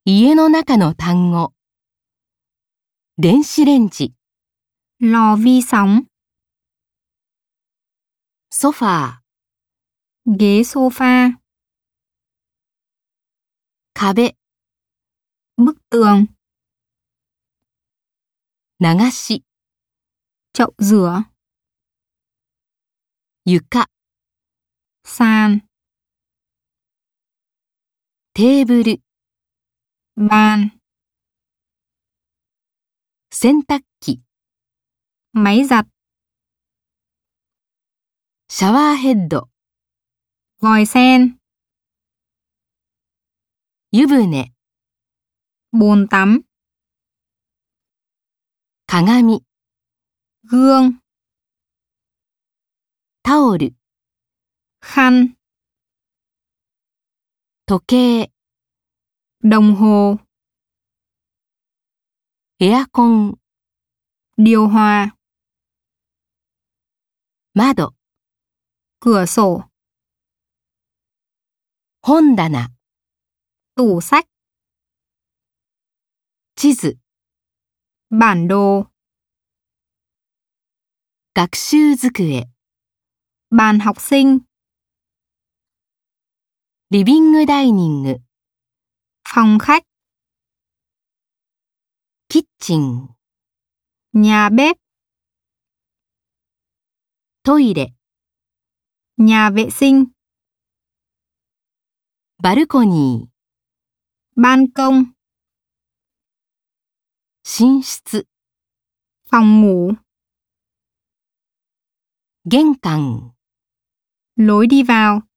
家の中の単語。電子レンジ、 lò vi sóng, ソファー、 ghế sofa, 壁、 bức tường, 流し、 chậu rửa, 床、 sàn, テーブル、 bàn, 洗濯機、 máy giặt, シャワーヘッド、 vòi sen, 湯船、 bồn tắm, 鏡、 gương, タオル、 khăn, 時計、 đồng hồ, エアコン、 điều hòa, 窓、 cửa sổ, 本棚、 tủ sách, 地図、 bản đồ, 学習机、 bàn học sinh, リビングダイニング、 phòng khách, キッチン、 nhà bếp, トイレ、 nhà vệ sinh, バルコニー、 ban công, 寝室、 phòng ngủ, 玄関、 lối đi vào.